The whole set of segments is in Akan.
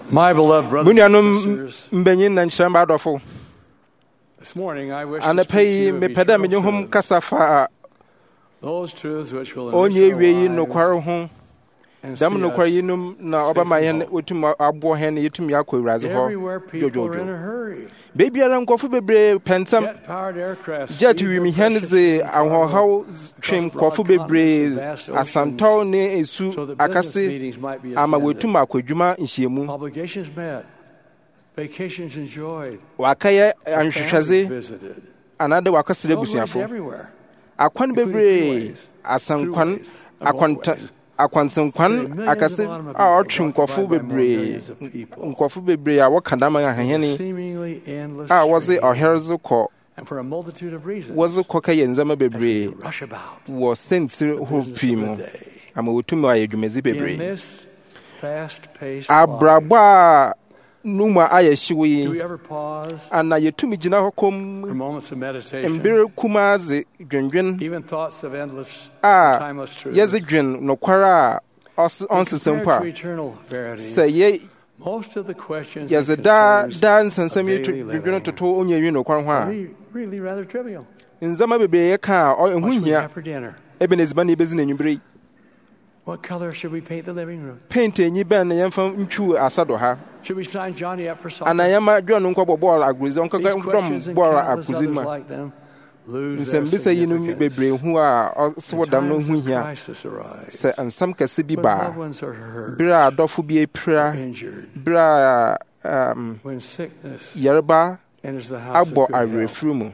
My beloved brothers and sisters, mbenyin na nhyerɛma adɔfo this morning I wish to anapɛ speak to yi you of mepɛ dɛ menye eternal hom truths, kasa fa those truths which will onye enrich wie yi our nokware lives ho and dam see nokware us yi num na ɔbɛma yɛn wotum aboɔ hɛn yɛtum yɛakɔ awurade everywhere hɔ people are in dwodwodwo a hurry. beebiara nkɔfo bebree pɛntam Jet-powered aircraft jet speed their wimihɛn precious dze cargo ahoɔhaw twem across broad nkɔfo bebree continents and vast oceans asantɔw ne esu so that business akase meetings might be ama attended. wotum akɔ adwuma nhyiamu Obligations met, vacations enjoyed, wakɛyɛ families ahwehwɛdze visited, anaade wakɔsrɛ roadways abusuafo everywhere, akwan including bebree freeways, asankwan throughways, and waterways. akwantenkwan akɛse a ɔtwe nkɔfo bebree nkɔfo bebree a wɔka dama ahɛhɛne Seemingly endless a wɔdze stream. ɔhɛrdze kɔ And for a multitude of reasons, wɔdze kɔkɛyɛ ndzɛmba as we bebree rush about wɔ sentire the hɔ business pii of mu the day. ama wotum ayɛ dwumadzi In bebree this fast-paced abrabɔ life, a no mu ayɛ hyew do we yi ever pause ana yɛtumi gyina hɔ for kɔm moments of meditation, mbere kumaadze dwendwen even thoughts of endless, a timeless truths? yɛdze dwen nokware a ɔnsesa mpo Compared to a eternal verities, sɛ most of the questions yɛdze and daa concerns nsɛnsɛm of yi daily dwendwen living toto onye wi nokware ho are a really rather trivial. ndzɛmba bebree yɛka a ɛho What should we hia have for dinner? ebe na edziban na ebedzi na anwummere yi What color should we paint the living room? paint enyi bɛn na yɛmfa ntwiw asa do ha Should we sign Johnny up for soccer? ana yɛma John nkɔbɔ bɔɔl agorodzi These ɔnkɔkɔ questions dɔm and bɔɔl countless agorodzi others mu a like them lose their nsɛmbisa yi no significance bebree hu a ɔsew when dam no times ho of hia crisis arise, sɛ nsɛm kɛse bi when ba loved a ones are hurt, bere a adɔfo bi apira injured, bere a when sickness yareba enters the house of abɔ good health, awerɛfiri mu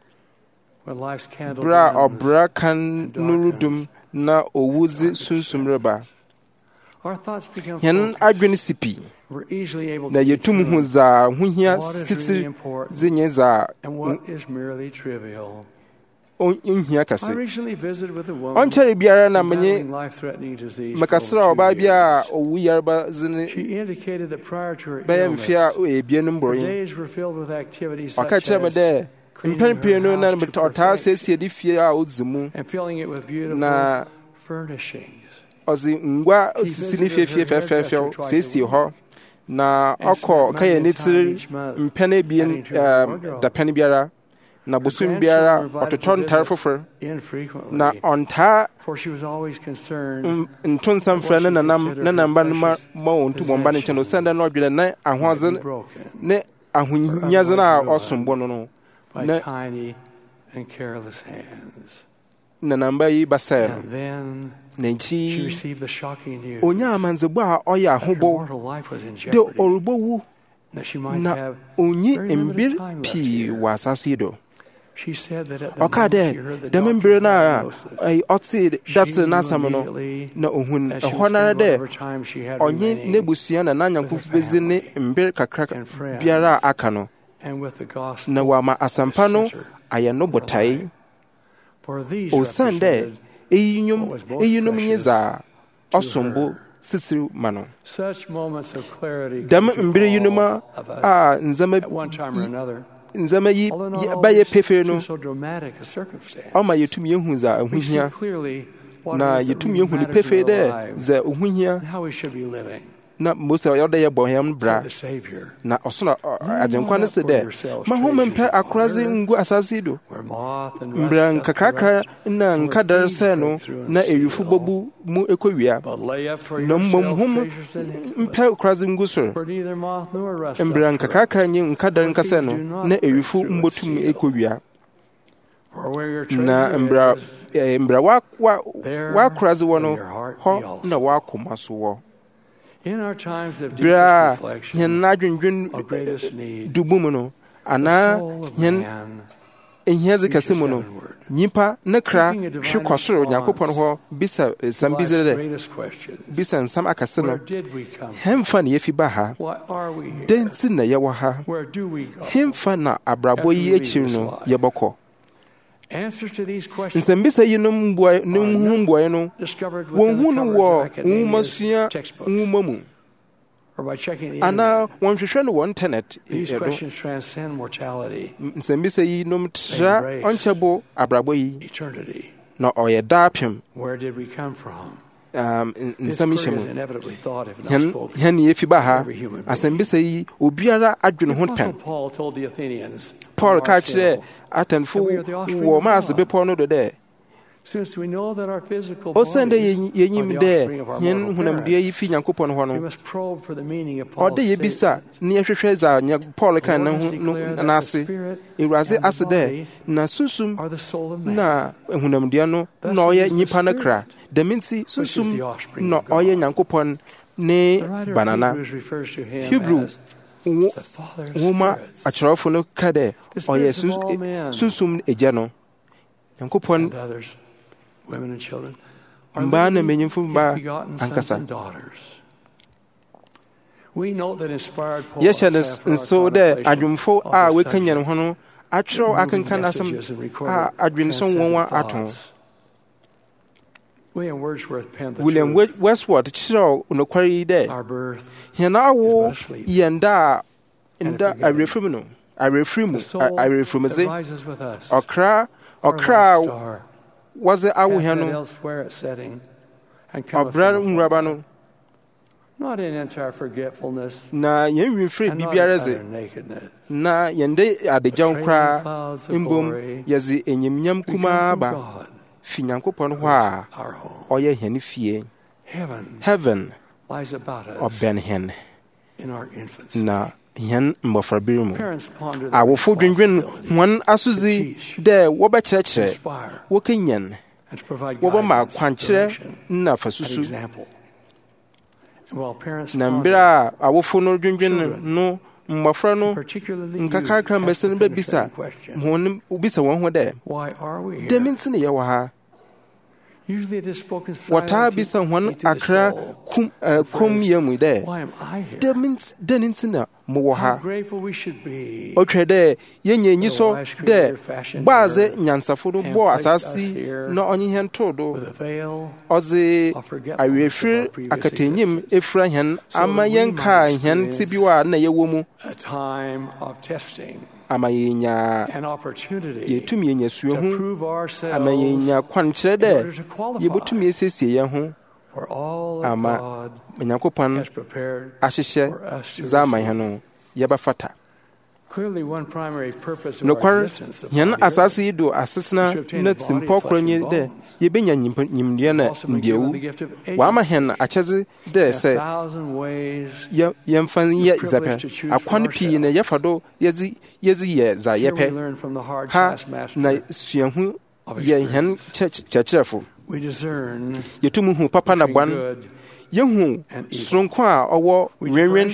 when life's candle bere a dims, ɔbra kan no redum na owu dze sunsum reba our thoughts become yɛn focused. adwene si pii We're easily able na to yɛtum hu determine dza ho hia what is titiri really important dze nyɛ dza and what is merely trivial. nhia I kɛse recently visited with a woman ɔnkyɛre biara na battling menye life-threatening disease mekasrɛ for over ɔbaa 2 bi a years. owu yareba dze ne She indicated that prior to her bɛyɛ mfe a illness, ebien no her mbɔre days were filled with activities ɔka such kyerɛ me as dɛ cleaning mpɛn pii no her na house to ɔtaa perfection siesie de fie a odzi mu and filling it with beautiful na furnishings. ɔdze ngua She osisi ne visited fiefie her fɛfɛɛfɛw hairdresser twice a siesie week hɔ na and ɔkɔ spent kɛyɛ money ne and time tiri each month mpɛn ebien adding to her wardrobe. dapɛn biara na bosom grandchildren biara were invited ɔtotɔ to ntare visit fofor infrequently, na ɔntaa for she was always concerned nto nsɛm frɛ ne namba no ma wɔn ntom wɔn ba ne nkyɛn osiane dɛ na ɔdwene ne might be ahoɔdze broken ne ahonyadze no a ɔsom bɔ no no by na tiny and careless hands. na namba yi basɛe no And then na she nkyi received the shocking news onya amandzebɔ a ɔyɛ that her ahobɔ mortal life was in dɛ jeopardy, ɔrebɔwu that she might na have onyi very limited mbir time left pii here. wɔ asase yi do She said that at the ɔkaa moment dɛ she heard the dɛm doctor's mbere no a diagnosis, ɔtee she datere knew n'asɛm no immediately na ohun that she ɛhɔ would nara spend dɛ whatever time she had ɔnye remaining n'ebusua na n'anyankofo bezi ne mbere kakra and friends biara a aka no and with the gospel na wɔama at the asɛmpa no center ayɛ no of her botae life. For these osiane dɛ represented eyinom what was most nye precious dza to ɔsombo her. sisiri ma no Such moments of clarity dɛm come to mbere yi no ma all of us a ndzɛmba at one time or another, ndzɛmba yi although not bɛyɛ always pefee no through so dramatic a circumstance. ɔma yɛtumi yɛhu dza ɛho We see hia clearly what na it is that yɛtumi really yɛhu ne matters in pefee our dɛ lives dza ɛho hia and how we should be living, na mose ɔyɛ dɛ yɛbɔ hɛm said bra the Savior. na ɔsono agyenkwa no se dɛ ma ho mempɛ akoradze ngu asase yi do Where moth and mbra rust doth nkakrakra corrupt, na and where nkadare thieves sɛ break no through and na steal. ewifo bɔbu mu ekowia But lay up for na mmom yourselves hom treasures in heaven, mpɛ koradze ngu soro where neither moth nor rust doth mbra corrupt, nkakrakra nye nkadare nkasɛ no na ewifo mbotum ekowia or where your na treasure mbra is, mbra there wakoradze wɔ will no your heart be hɔ also. na wakoma so wɔ In our times of bere a deepest reflection, hɛn n'adwendwen our greatest need, dubu mu no the anaa soul of hɛn man ehiadze kɛse reaches mu no heavenward. nyimpa ne kra Seeking a divine hwe kɔ soro response nyankopɔn hɔ bisa nsɛm bi Life's dze dɛ greatest question. bisa nsɛm akɛse Where no did we come from? hemfa na yɛfi ba ha Why are we here? dɛn nti na yɛwɔ ha Where do we go? hemfa na abrabɔ yi akyiri no yɛbɛkɔ Answers to these questions nsɛmbisa yi no ho mbuaeɛ no discovered within wɔnhu the no covers wɔ of academia's nwomasua textbooks nwoma mu or by checking the anaa internet. wɔnhwehwɛ no wɔ internet These ɛdo questions transcend mortality, nsɛmbisa yi nom tra ɔnkyɛ bo abrabɔ yi eternity. na ɔyɛ daapem Where did we come from? in some mission. Henny, if you baha, as a say, Ubiara adwin honpen. Paul catch there at and full war mass be porno there. Since we know that our physical bodies are the offspring of our mortal parents, we must probe for the meaning of Paul's statement. Near Treza, Paul can the spirit and the body are the soul of man. Na Hunamdiano, no ye Nipanakra, the Mincy, Susum, no Oye Yankopon, ne banana. Hebrew. Woma a trofono cade, or yes, Susum ejano. Yankopon. Women and children are meaningful begotten sons and daughters. We know that inspired poets yes, and so there, Adjumfo are waking and hono, actual I can some Adjun someone at home. William Wordsworth penned the William Westward, Chiro, no quarry there. Our birth, Yana wo, Yanda, in the I reframe, I rises with us, or cry. Was it our elsewhere at setting and Rabano? Not in entire forgetfulness. Na yen free bibiareze. Na yende ade jankra imbom yazi enyimnyam kuma ba. Finyankopon hwa oye hene fie. Heaven lies about us. Obenhen In our infancy. Na yan mbofrabirumu awofo dwendwen hwan asuzi de wobekyerekere wokenyan wobama kwankyere na fasusu na mbira awofo no dwendwen no mmofra no nkakakra mbese no babisa hon ubisa won ho de deminti ye wo ha wata bisa hwan akra kum yemu de deminti na mo ha o twede yenye nyiso de baze nyansafo do bo asasi na onye hen todo oze awefre akatanyim efra hen amayenka hen tibiwa na yewomu amayenya yetumi yenya suhu amayenya kwankyere de yebotumi esesie ye ho ama Nyankopon ahyehyɛ zaman hano yɛbɛfata nokwar yɛn asase yi do asesena na timpɔ koronye dɛ yɛbɛnya nyimdeɛ na mbiewu wama hɛn akyɛdze dɛ sɛ yɛmfa yɛ zɛpɛ akwan pii na yɛfa do yɛdze yɛ za yɛpɛ ha na suahu yɛ hɛn kyerɛkyerɛfo yɛtum hu papa na bwan yehu sonko a owo renren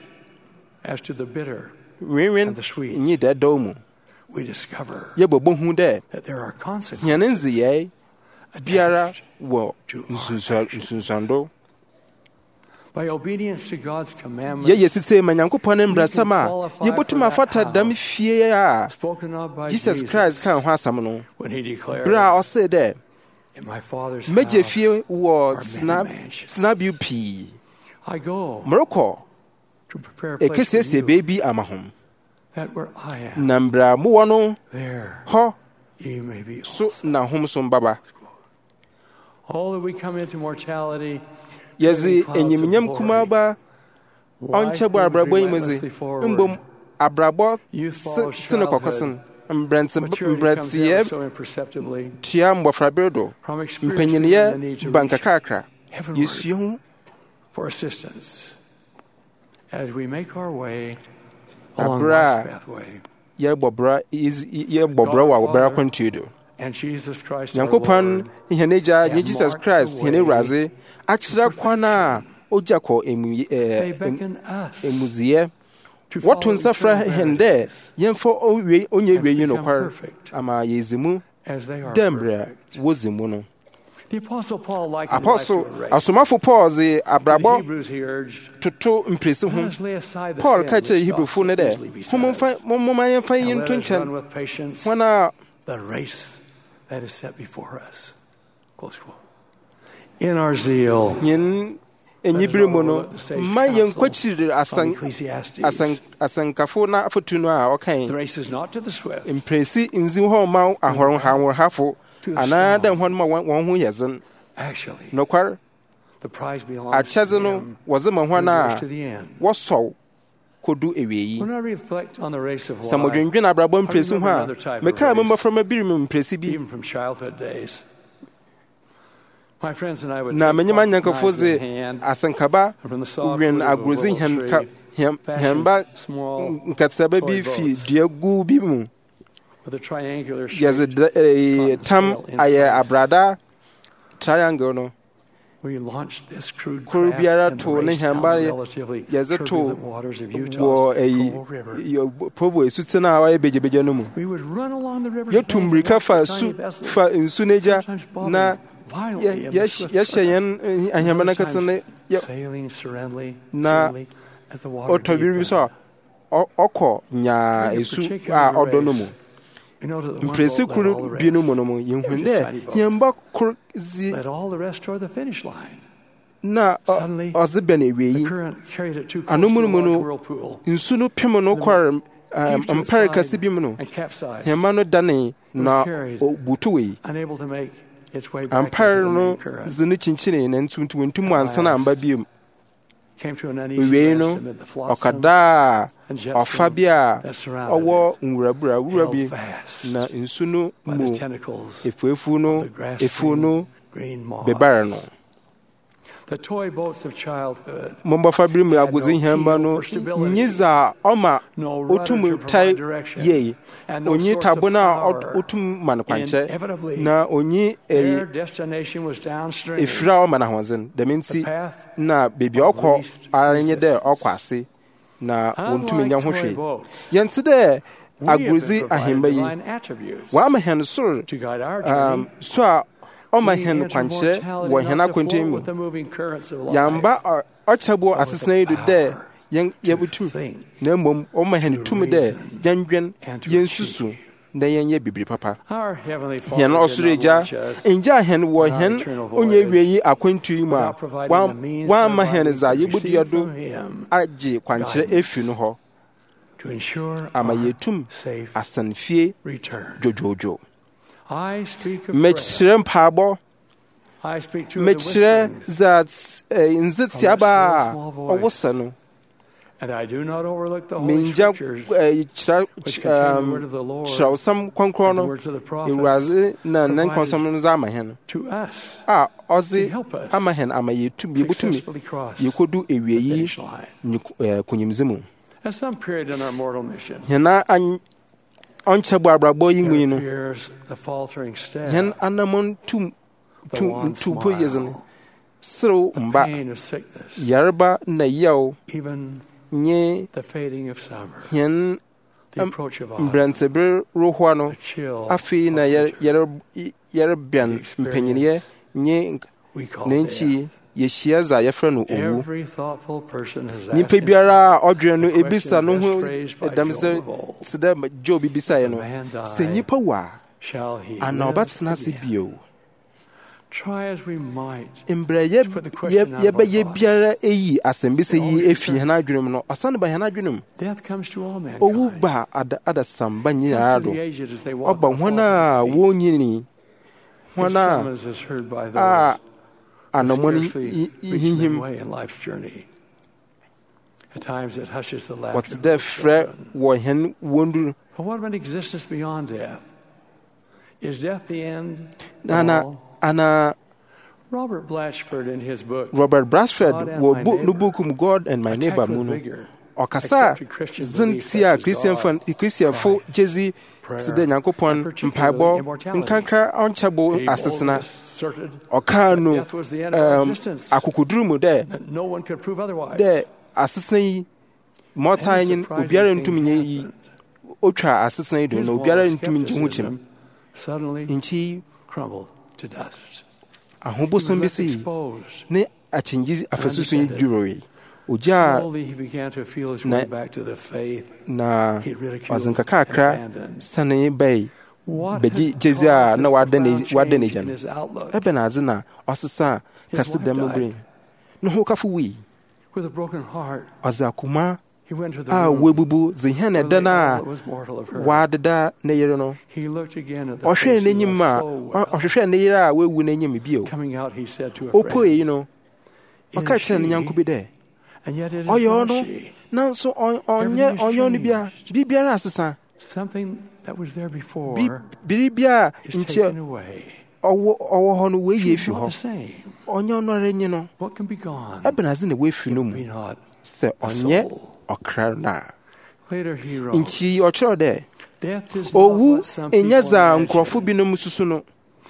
nyi da domu yebobo hu de nyanenzi ye biara wo nsunsando by obedience to God's commandments yesite manyankopon mbrasama yebotuma fata dam fie a Jesus Christ kan ho asam no bra o say de Major fear was snap you pee. I go Morocco to prepare a kiss a baby amahum. That where I am. Nambra muano there. Ho you may be so na home son baba. All that we come into mortality. Yazi enyimnyam kumaba onche abrabo imezi. Mbom abrabo sine kwakoson. Mbrantie tia mbofrabedo mpanyiniye banka kakra yesu for assistance as we make our way along this pathway ye bobra wa bra kwantudo and Jesus Christ Yankopon iheneja Jesus Christ hene raze akira kwana ojako emuzie what on safra hende yemfo onye wiye no kwar ama yezimu dembra wozimu no the apostle Paul like asomafo Paul ze abrabo toto impresi ho Paul ka che Hebrewfo ne de momma yemfa yin to nchen wana the race that is set before us close quote in our zeal enyibiremu no ma yenkwachiri asankafo na afotuno a okan impresi nzi ho ma ahoro hafo anada hon ma won ho yezen actually no kwar akyɛdze no wɔdze ma hwan a wɔsɔw kodu ewiei. Sɛ modwendwen abrabɔ mpresi ho a, mekaa me mmɔframma biri mu mpresi bi. Na menye m'anyankafo dze asɛnkaba wɛn agorodzi hɛnba nkatsaba bi fi dua gu bi mu. Yɛdze tam ayɛ abrada triangle no. Kuro biara to ne hɛnba yɛdze to wɔ Provo esutse no a wɔyɛ begyebegye no mu. Yɛtu mmirika fa nsu n'egya na yɛhyɛ yɛn ahɛnba no kɛse na ɔtɔ biribi so a ɔkɔ nyaa esu a ɔdɔ no mu. Mpresi koro bi no mu no mu yɛhu dɛ hɛnba koro zi na ɔdze bɛn ewiei. Ano mu no nsu no pem no kɔr mpare kɛse bi mu no hɛnba no dane na ɔbutuwei. Ampare no dze ne kyinkyini na ntum ansa na amba biom. Ewiei no ɔkada ɔfa bi a ɔwɔ nwura bi na nsu no mu efuefu no bebare no. Mmɔfra biri mu agodzi hɛnba no nyiza ɔma otum tai yei. Onyi tabo na otum ma no kwankyɛ na onyi efira ɔma na ahoɔdzen. Dɛm nti na beebi ɔkɔ ara nye dɛ ɔkɔ ase na wontumi nya ho hwee. Yɛnte dɛ agorodzi ahɛnba yi wɔama hɛn soro so a ɔma hɛn kwankyerɛ wɔ hɛn akwantuo mu. Yɛamba ɔkyɛbɔ asesena yi do dɛ yɛbutum na mmom ɔma hɛn tumi dɛ yɛndwen yɛnsusu na yɛnyɛ bibiri papa. Hɛn ɔsoro agya ngya hɛn wɔ hɛn onye wiei akwantuo yi mu a wɔama hɛn dza yɛbɔdua do agye kwankyerɛ efi no hɔ ama yɛtum asanfie dwodwodwo. Mekyerɛ mpaabɔ mekyerɛ dza ndzetiaba a ɔwosa no. Mengya kyerɛwsɛm kɔnkɔn no Ewurade na ne nkɔnsɛm no dze ama hɛn a ɔdze ama hɛn ama yɛbutumi yɛkɔdu ewiei konyimdze mu. Hɛn ɔnkyɛbɔ abrabɔ yi mu yi no hɛn anamɔn tumpo yɛdze no serew mba yareba na yaw nye hɛn mbrantseber rohoa no afei na yɛrebɛn mpanyinyeɛ nye n'enkyi yɛhyia dza yɛfrɛ no owu. Nyimpa biara a ɔdwene no ebisa no ho dɛm sɛ dɛ Job bisaeɛ no sɛ nyimpa wu a ana ɔbɛtena ase bio. Mbrɛ yɛbɛyɛ biara eyi asɛmbisa yi efi hɛn adwene mu no ɔsane ba hɛn adwene mu. Owu ba adasamba nyinaa do ɔba hɔn a wɔnyini hɔn a anamɔne hihim wɔte dɛ frɛ wɔ hɛn wɔndu ana Robert Blatchford wɔ no book mu God and My Neighbor mu no ɔkasa zentia Christianfo gyezi sɛ dɛ Nyankopɔn mpaebɔ nkankra ɔnkyɛbo asetena. Ɔkaa no akokoduru mu dɛ asetena yi mɔtaa nyin obiara ntumi nyɛ yi otwa asetena yi do na obiara ntumi ngye ho kyɛm. Nti ahobosom bi si ne akyengye afasusu yi dwiroe ogya na ɔzenkakakra sane bɛi bɛgye gyezi a na wada ne gya no ɛbɛ na adze na ɔsesa kase dɛm no bere ne ho kafo wui ɔdze akoma a wɔabubu dze hɛn ɛda no a wɔadeda ne yere no ɔhwɛɛ n'enyim a ɔhwehwɛɛ ne yere a wɔawu n'enyim bio ɔpɔe yi no ɔka kyerɛ no nyanko bi dɛ ɔyɛ ɔno nanso ɔnyɛ no bia biribiara asesa biribiara nkyɛ ɔwɔ hɔ no wɔyɛ efi hɔ ɔnyɛ ɔno ara nye no ɛbɛnadze na wɔafi no mu sɛ ɔnyɛ ɔkra no a nti ɔkyerɛw dɛ owu ɛnyɛ dza nkurɔfo binom susu no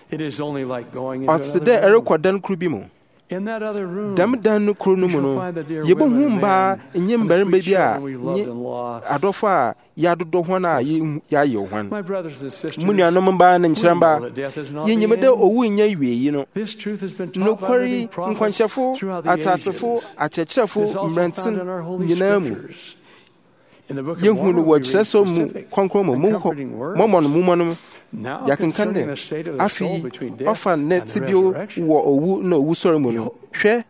ɔte dɛ ɛrekɔ dan koro bi mu dɛm dan no kuro no mu no yɛbɛhu mbaa ɛnyɛ mbarima bi a nye adɔfo a yɛadodɔ hɔn a yɛayɛ hɔn mu nuanom mbaa ne nkyerɛ mbaa yɛnyim dɛ owu nyɛ wiei no nokwari nkwanhyɛfo atasefo akyerɛkyerɛfo mmerɛnten nyinaa mu yɛhu no wɔ kyerɛsɛm mu kɔnkɔn mu mɔmɔ no mumɔ no yɛkenkan dɛ afei ɔfa ne tibio wɔ owu na owu sɔre mu no hwɛ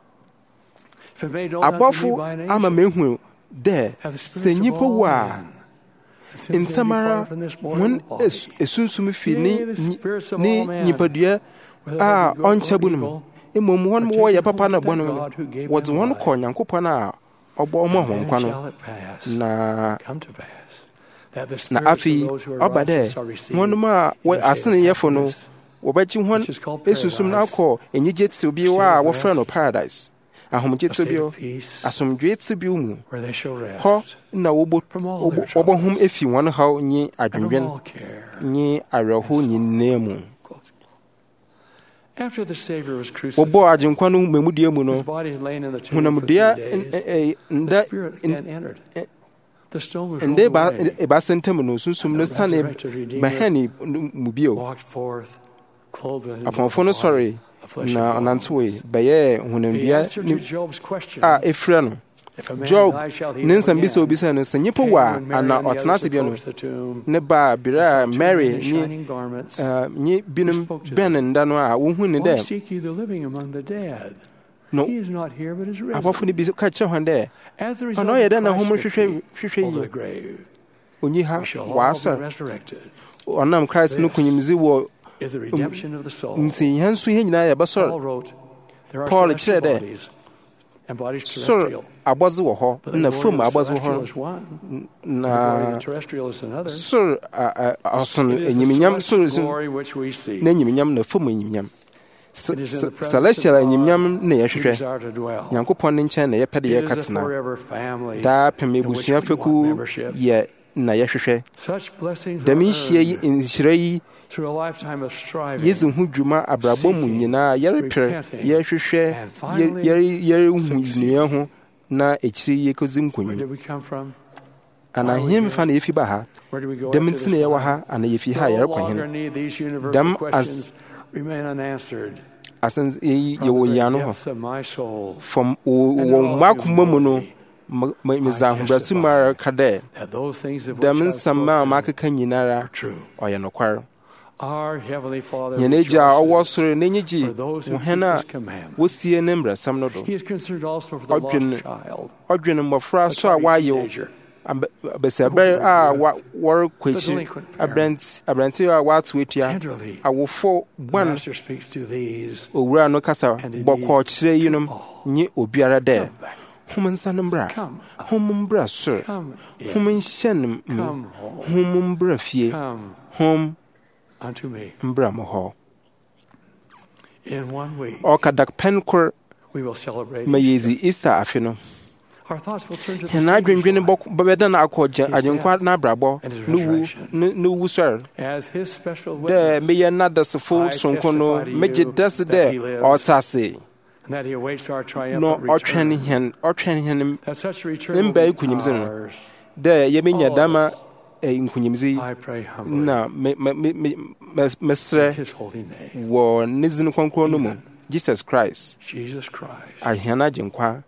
abɔfo ama mehu dɛ sɛ nnipa wu a nsɛm ara wɔn esunsum fi ne nipadua a ɔnkyɛ no mu mmom wɔn wɔyɛ papa na bɔ no wɔdze wɔn kɔ Nyankopɔn a ɔbɔ ɔmo ahom kwa no na afei ɔba dɛ wɔnom a asene yɛfo no wɔbɛgye wɔn esusum no akɔ enyigye tew bi a wɔfrɛ no paradise ahomgye tew bi asomdwoe tew bi mu hɔ na wɔbɛhom efi wɔn haw nye adwendwen nye awerɛhow nyinaa mu wɔbɔɔ agyenkwa no mamudua mu no honamdua nda ɛbaasa ntam no sunsum no sane mahane mu bio apɔmfo no sɔre na ɔnantewoe bɛyɛɛ honamdua a ɛfira no Job ne nsɛm bi sɛ obisa no sɛ nnipa wɔ a ana ɔtena ase bia no ne ba bere a Mary nye binom bɛn nda no a wohu ne dɛ no abɔfo no bi ka kyerɛ hɔn dɛ ɔno ɔyɛ dɛ na hom hwehwɛ yi onyi ha wɔasɔre ɔnam Christ no konyimdzi wɔ nti yɛn nso yɛn nyinaa yɛbɛsɔre Paul kyerɛ dɛ soro abɔdze wɔ hɔ na fam abɔdze wɔ hɔ na soro ɔson enyimnyam soro na enyimnyam na fam enyimnyam celestial enyimnyam na yɛhwehwɛ Nyankopɔn ne nkyɛn na yɛpɛ de yɛkatena daa pɛm ebusua feku yɛ na yɛhwehwɛ dɛm nhyira yi yɛdzi ho dwuma abrabɔ mu nyinaa yɛrepɛ yɛhwehwɛ yɛrehu nnua ho na akyiri yɛkɔdzi nkonyim ana hemfa na yɛfi ba ha dɛm nti na yɛwɔ ha ana yɛfi ha yɛrekɔ hene dɛm yɛwɔ yiano hɔ fam wɔ makoma mu no medza ahobrɛso mu ara ka dɛ dɛm nsɛm a makeka nyinara ɔyɛ nokware yɛn agya a ɔwɔ soro n'enyi gye wo hɛn a wosie ne mbrɛsɛm no do ɔdwene mmɔfra so a wɔayɛ bɛsiabɛre a wɔrekɔ akyiri aberante a wɔato atua awofo bɔn owura no kasa bɔkɔɔ kyerɛ yinom nye obiara dɛ hom nsa no mbra hom mbra soro hom nhyɛ no mu hom mbra fie hom mbra mo hɔ ɔkadak pɛn kor ma yɛdzi Easter afe no hɛn adwendwene bɛbɛda no akɔ agyenkwa n'abrabɔ ne wu sɔre dɛ meyɛ n'adasefo sonko no megye dɛse dɛ ɔte ase na ɔtwɛn hɛn ne mbae nkunyimdze no dɛ yɛbɛnya dama nkunyimdze na mesrɛ wɔ ne dzin kronkron no mu Jesus Christ ahɛn agyenkwa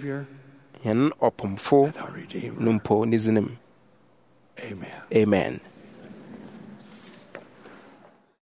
hɛn ɔpomfo no mpo ne dzin mu amen